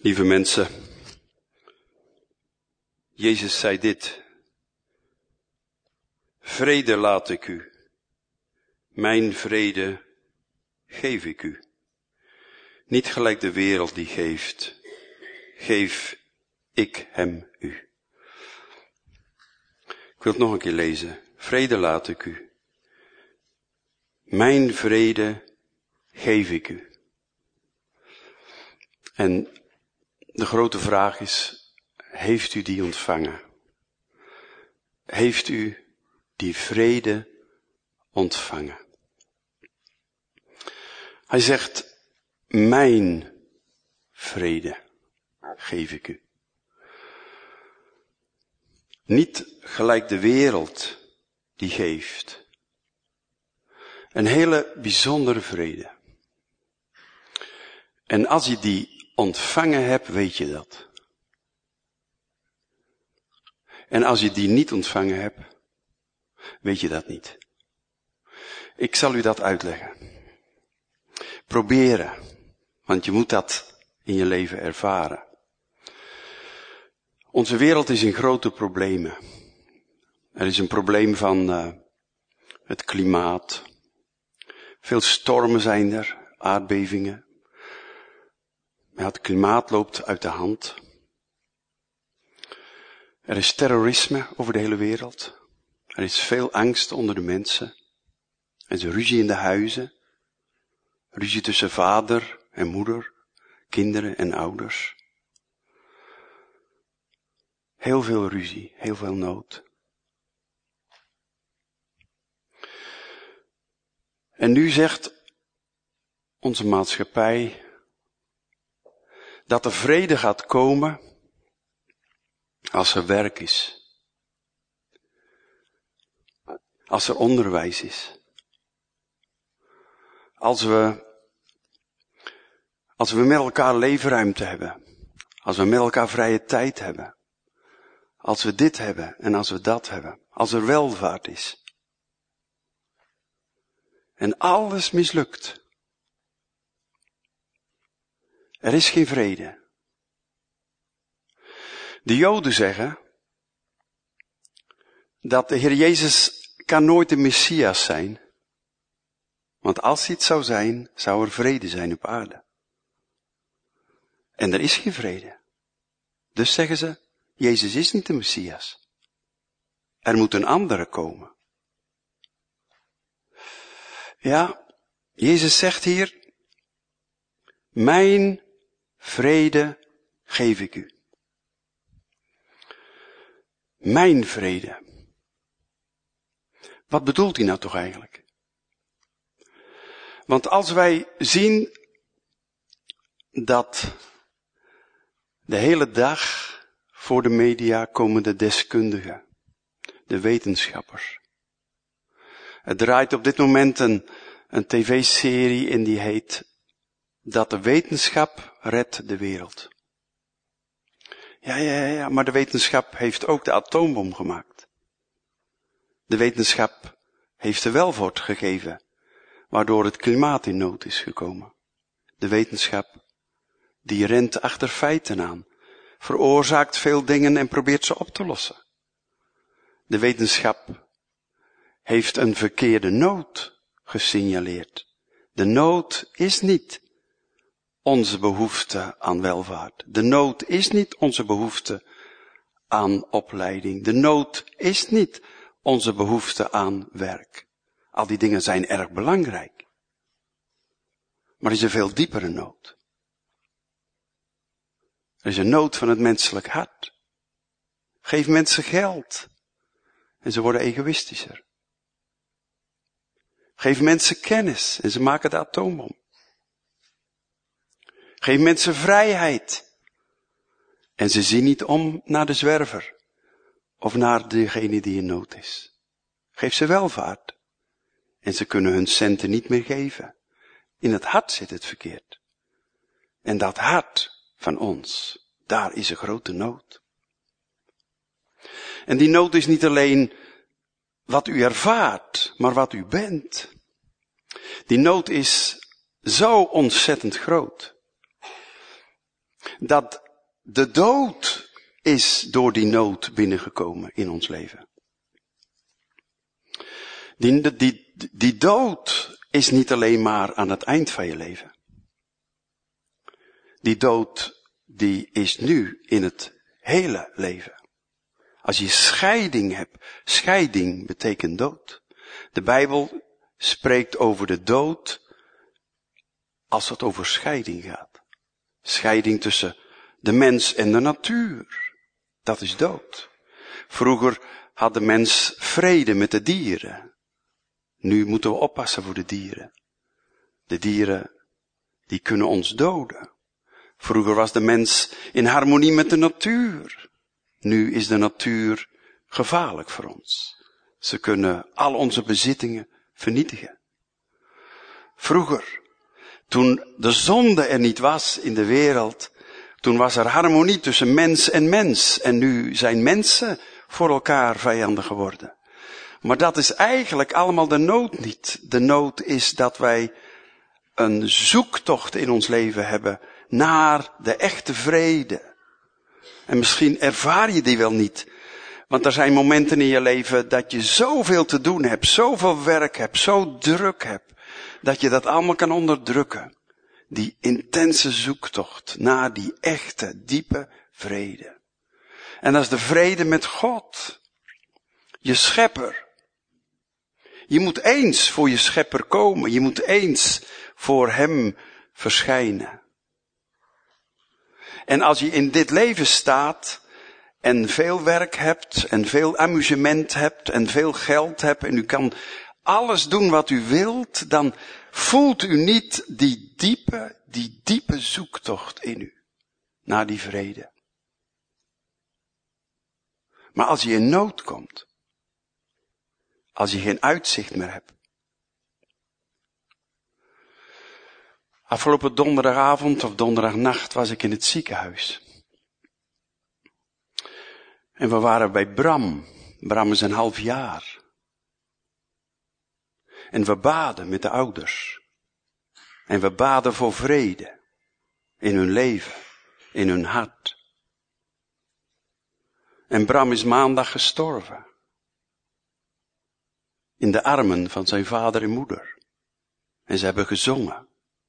Lieve mensen, Jezus zei dit: vrede laat ik u, mijn vrede geef ik u. Niet gelijk de wereld die geeft, geef ik hem u. Ik wil het nog een keer lezen. Vrede laat ik u, mijn vrede geef ik u. En de grote vraag is, heeft u die ontvangen? Heeft u die vrede ontvangen? Hij zegt, mijn vrede geef ik u. Niet gelijk de wereld die geeft. Een hele bijzondere vrede. En als je die ontvangen hebt, weet je dat. En als je die niet ontvangen hebt, weet je dat niet. Ik zal u dat uitleggen. Proberen, want je moet dat in je leven ervaren. Onze wereld is in grote problemen. Er is een probleem van het klimaat. Veel stormen zijn er, aardbevingen. Ja, het klimaat loopt uit de hand. Er is terrorisme over de hele wereld. Er is veel angst onder de mensen. Er is ruzie in de huizen. Ruzie tussen vader en moeder, kinderen en ouders. Heel veel ruzie, heel veel nood. En nu zegt onze maatschappij dat er vrede gaat komen als er werk is. Als er onderwijs is. Als we met elkaar leefruimte hebben. Als we met elkaar vrije tijd hebben. Als we dit hebben en als we dat hebben. Als er welvaart is. En alles mislukt. Er is geen vrede. De Joden zeggen dat de Heer Jezus kan nooit de Messias zijn. Want als hij het zou zijn, zou er vrede zijn op aarde. En er is geen vrede. Dus zeggen ze, Jezus is niet de Messias. Er moet een andere komen. Ja, Jezus zegt hier, mijn vrede geef ik u. Mijn vrede. Wat bedoelt hij nou toch eigenlijk? Want als wij zien dat de hele dag voor de media komen de deskundigen, de wetenschappers. Het draait op dit moment een tv-serie en die heet Dat de wetenschap redt de wereld. Ja, maar de wetenschap heeft ook de atoombom gemaakt. De wetenschap heeft de welvaart gegeven, waardoor het klimaat in nood is gekomen. De wetenschap, die rent achter feiten aan, veroorzaakt veel dingen en probeert ze op te lossen. De wetenschap heeft een verkeerde nood gesignaleerd. De nood is niet onze behoefte aan welvaart. De nood is niet onze behoefte aan opleiding. De nood is niet onze behoefte aan werk. Al die dingen zijn erg belangrijk. Maar er is een veel diepere nood. Er is een nood van het menselijk hart. Geef mensen geld en ze worden egoïstischer. Geef mensen kennis en ze maken de atoombom. Geef mensen vrijheid en ze zien niet om naar de zwerver of naar degene die in nood is. Geef ze welvaart en ze kunnen hun centen niet meer geven. In het hart zit het verkeerd. En dat hart van ons, daar is een grote nood. En die nood is niet alleen wat u ervaart, maar wat u bent. Die nood is zo ontzettend groot. Dat de dood is door die nood binnengekomen in ons leven. Die dood is niet alleen maar aan het eind van je leven. Die dood, die is nu in het hele leven. Als je scheiding hebt, scheiding betekent dood. De Bijbel spreekt over de dood als het over scheiding gaat. Scheiding tussen de mens en de natuur. Dat is dood. Vroeger had de mens vrede met de dieren. Nu moeten we oppassen voor de dieren. De dieren, die kunnen ons doden. Vroeger was de mens in harmonie met de natuur. Nu is de natuur gevaarlijk voor ons. Ze kunnen al onze bezittingen vernietigen. Vroeger, toen de zonde er niet was in de wereld, toen was er harmonie tussen mens en mens. En nu zijn mensen voor elkaar vijanden geworden. Maar dat is eigenlijk allemaal de nood niet. De nood is dat wij een zoektocht in ons leven hebben naar de echte vrede. En misschien ervaar je die wel niet. Want er zijn momenten in je leven dat je zoveel te doen hebt, zoveel werk hebt, zo druk hebt, dat je dat allemaal kan onderdrukken. Die intense zoektocht naar die echte, diepe vrede. En dat is de vrede met God. Je schepper. Je moet eens voor je schepper komen. Je moet eens voor hem verschijnen. En als je in dit leven staat en veel werk hebt en veel amusement hebt en veel geld hebt en u kan alles doen wat u wilt, dan voelt u niet die diepe zoektocht in u naar die vrede. Maar als je in nood komt, als je geen uitzicht meer hebt. Afgelopen donderdagavond of donderdagnacht was ik in het ziekenhuis. En we waren bij Bram. Bram is 1,5 jaar. En we baden met de ouders. En we baden voor vrede. In hun leven. In hun hart. En Bram is maandag gestorven. In de armen van zijn vader en moeder. En ze hebben gezongen.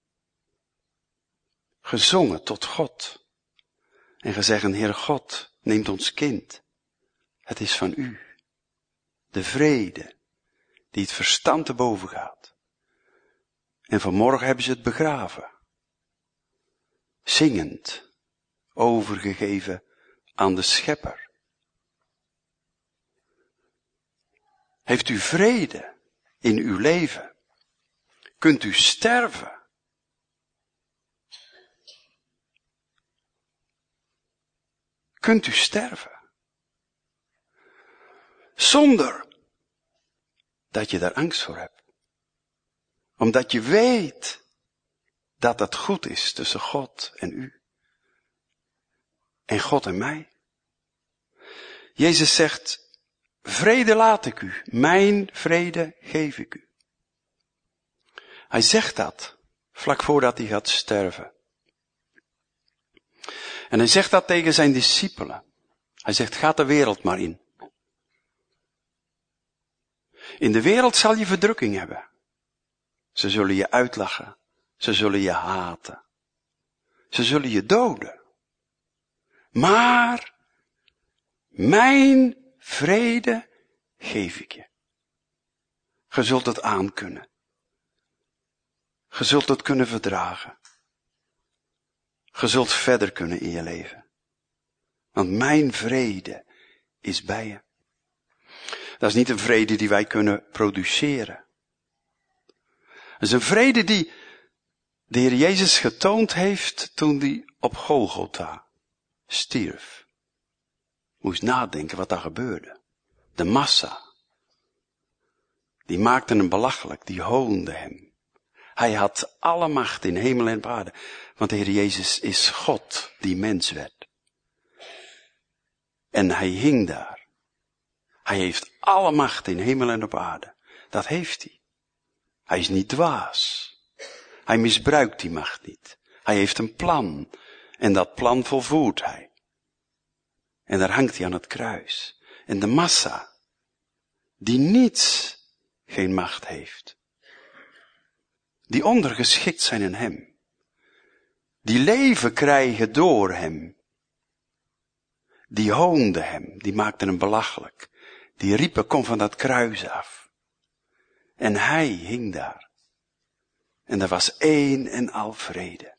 Gezongen tot God. En gezegd, Heer God, neemt ons kind. Het is van u. De vrede, die het verstand te boven gaat. En vanmorgen hebben ze het begraven. Zingend, overgegeven aan de Schepper. Heeft u vrede in uw leven? Kunt u sterven? Kunt u sterven? Zonder dat je daar angst voor hebt. Omdat je weet dat het goed is tussen God en u. En God en mij. Jezus zegt, vrede laat ik u, mijn vrede geef ik u. Hij zegt dat, vlak voordat hij gaat sterven. En hij zegt dat tegen zijn discipelen. Hij zegt, ga de wereld maar in. In de wereld zal je verdrukking hebben. Ze zullen je uitlachen. Ze zullen je haten. Ze zullen je doden. Maar mijn vrede geef ik je. Je zult het aankunnen. Je zult het kunnen verdragen. Je zult verder kunnen in je leven. Want mijn vrede is bij je. Dat is niet een vrede die wij kunnen produceren. Dat is een vrede die de Heer Jezus getoond heeft toen hij op Golgotha stierf. Moest nadenken wat daar gebeurde. De massa. Die maakte hem belachelijk, die hoonde hem. Hij had alle macht in hemel en op aarde. Want de Heer Jezus is God die mens werd. En hij hing daar. Hij heeft alle macht in hemel en op aarde. Dat heeft hij. Hij is niet dwaas. Hij misbruikt die macht niet. Hij heeft een plan. En dat plan volvoert hij. En daar hangt hij aan het kruis. En de massa, die niets geen macht heeft, die ondergeschikt zijn in hem, die leven krijgen door hem, die hoonden hem, die maakten hem belachelijk, die riepen, kom van dat kruis af. En hij hing daar. En er was één en al vrede.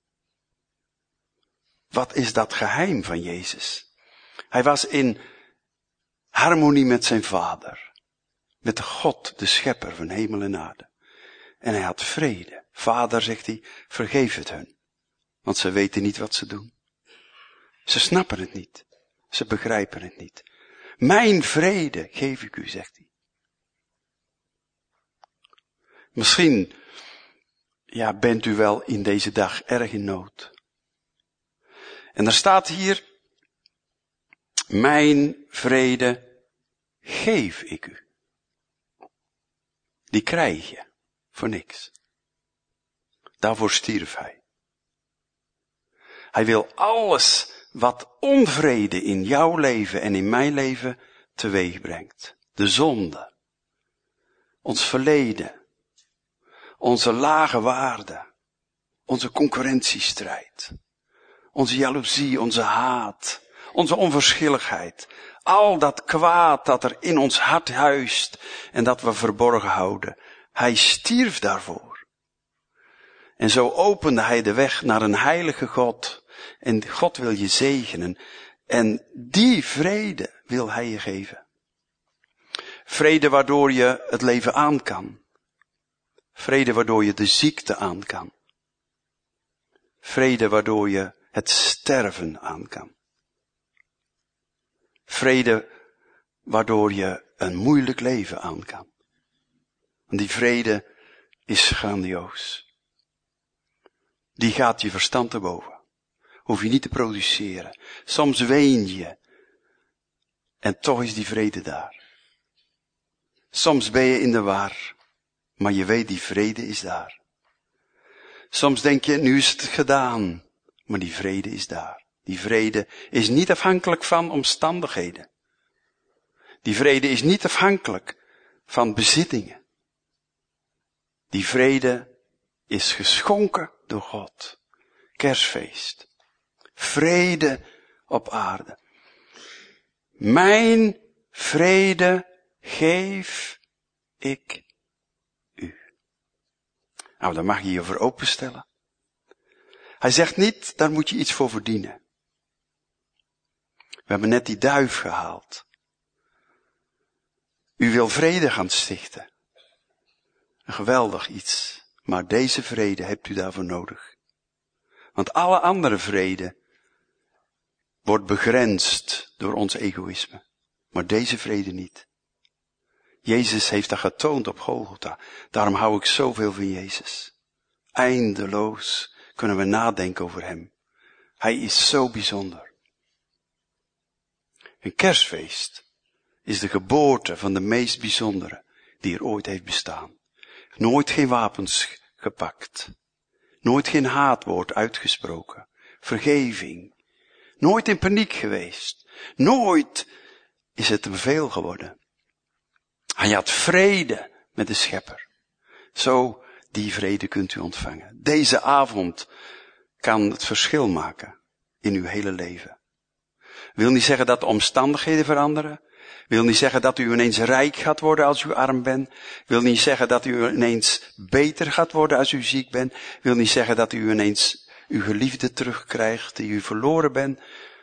Wat is dat geheim van Jezus? Hij was in harmonie met zijn Vader. Met de God, de schepper van hemel en aarde. En hij had vrede. Vader, zegt hij, vergeef het hun. Want ze weten niet wat ze doen. Ze snappen het niet. Ze begrijpen het niet. Mijn vrede geef ik u, zegt hij. Misschien, bent u wel in deze dag erg in nood. En er staat hier, mijn vrede geef ik u. Die krijg je voor niks. Daarvoor stierf hij. Hij wil alles wat onvrede in jouw leven en in mijn leven teweeg brengt. De zonde. Ons verleden. Onze lage waarde. Onze concurrentiestrijd. Onze jaloezie, onze haat. Onze onverschilligheid. Al dat kwaad dat er in ons hart huist en dat we verborgen houden. Hij stierf daarvoor. En zo opende hij de weg naar een heilige God. En God wil je zegenen. En die vrede wil hij je geven. Vrede waardoor je het leven aan kan. Vrede waardoor je de ziekte aan kan. Vrede waardoor je het sterven aan kan. Vrede waardoor je een moeilijk leven aan kan. En die vrede is grandioos. Die gaat je verstand te boven. Hoef je niet te produceren. Soms ween je. En toch is die vrede daar. Soms ben je in de war. Maar je weet, die vrede is daar. Soms denk je, nu is het gedaan. Maar die vrede is daar. Die vrede is niet afhankelijk van omstandigheden. Die vrede is niet afhankelijk van bezittingen. Die vrede is geschonken door God. Kerstfeest. Vrede op aarde. Mijn vrede geef ik u. Nou, daar mag je je voor openstellen. Hij zegt niet, daar moet je iets voor verdienen. We hebben net die duif gehaald. U wil vrede gaan stichten. Een geweldig iets. Maar deze vrede hebt u daarvoor nodig. Want alle andere vrede wordt begrensd door ons egoïsme. Maar deze vrede niet. Jezus heeft dat getoond op Golgotha. Daarom hou ik zoveel van Jezus. Eindeloos kunnen we nadenken over hem. Hij is zo bijzonder. Een kerstfeest is de geboorte van de meest bijzondere die er ooit heeft bestaan. Nooit geen wapens gepakt. Nooit geen haatwoord uitgesproken. Vergeving. Nooit in paniek geweest. Nooit is het hem veel geworden. Hij had vrede met de schepper. Zo, die vrede kunt u ontvangen. Deze avond kan het verschil maken in uw hele leven. Wil niet zeggen dat de omstandigheden veranderen. Wil niet zeggen dat u ineens rijk gaat worden als u arm bent. Wil niet zeggen dat u ineens beter gaat worden als u ziek bent. Wil niet zeggen dat u ineens uw geliefde terugkrijgt die u verloren bent.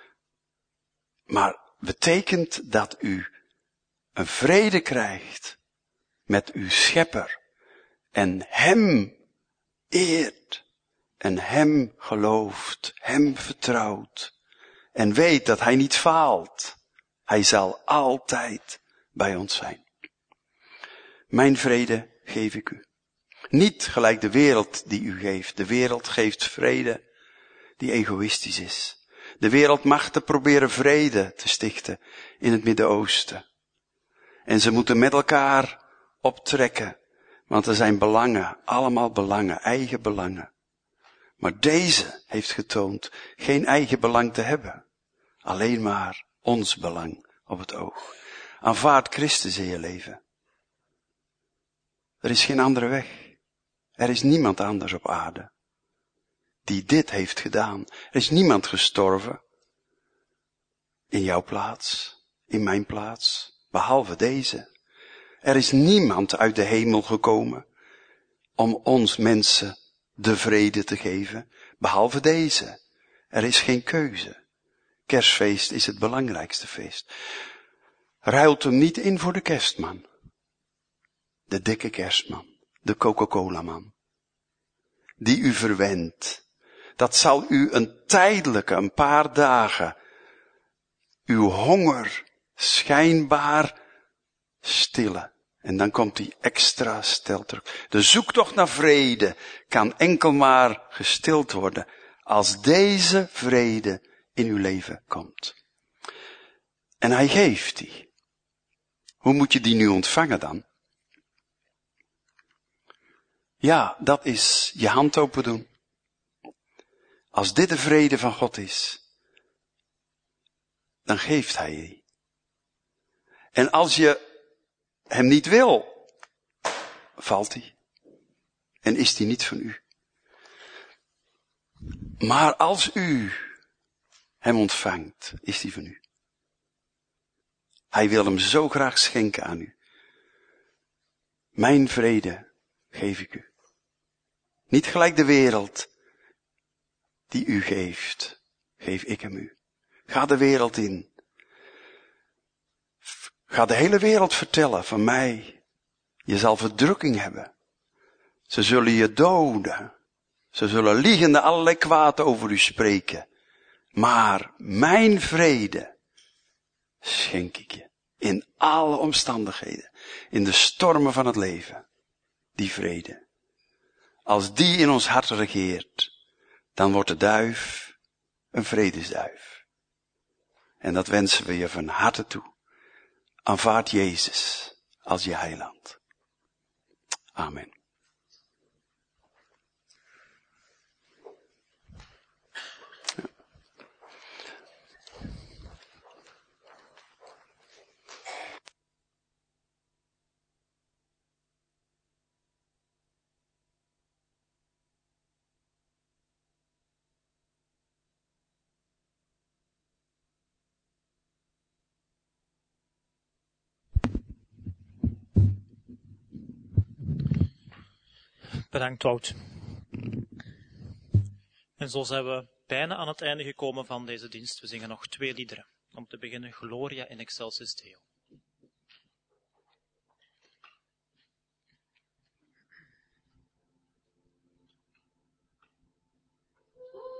Maar betekent dat u een vrede krijgt met uw schepper. En hem eert. En hem gelooft. Hem vertrouwt. En weet dat hij niet faalt. Hij zal altijd bij ons zijn. Mijn vrede geef ik u. Niet gelijk de wereld die u geeft. De wereld geeft vrede die egoïstisch is. De wereld mag te proberen vrede te stichten in het Midden-Oosten. En ze moeten met elkaar optrekken. Want er zijn belangen, allemaal belangen, eigen belangen. Maar deze heeft getoond geen eigen belang te hebben. Alleen maar ons belang op het oog. Aanvaard Christus in je leven. Er is geen andere weg. Er is niemand anders op aarde die dit heeft gedaan. Er is niemand gestorven in jouw plaats, in mijn plaats, behalve deze. Er is niemand uit de hemel gekomen om ons mensen de vrede te geven, behalve deze. Er is geen keuze. Kerstfeest is het belangrijkste feest. Ruilt hem niet in voor de kerstman. De dikke kerstman. De Coca-Cola-man. Die u verwendt. Dat zal u een paar dagen, uw honger schijnbaar stillen. En dan komt die extra stelter. De zoektocht naar vrede kan enkel maar gestild worden als deze vrede in uw leven komt. En hij geeft die. Hoe moet je die nu ontvangen dan? Ja, dat is je hand open doen. Als dit de vrede van God is, dan geeft hij die. En als je hem niet wil, valt hij. En is die niet van u. Maar als u hem ontvangt, is die van u. Hij wil hem zo graag schenken aan u. Mijn vrede geef ik u. Niet gelijk de wereld die u geeft, geef ik hem u. Ga de wereld in. Ga de hele wereld vertellen van mij. Je zal verdrukking hebben. Ze zullen je doden. Ze zullen liegende allerlei kwaad over u spreken. Maar mijn vrede schenk ik je. In alle omstandigheden. In de stormen van het leven. Die vrede. Als die in ons hart regeert, dan wordt de duif een vredesduif. En dat wensen we je van harte toe. Aanvaard Jezus als je heiland. Amen. Bedankt, Wout. En zo zijn we bijna aan het einde gekomen van deze dienst. We zingen nog 2 liederen. Om te beginnen Gloria in Excelsis Deo.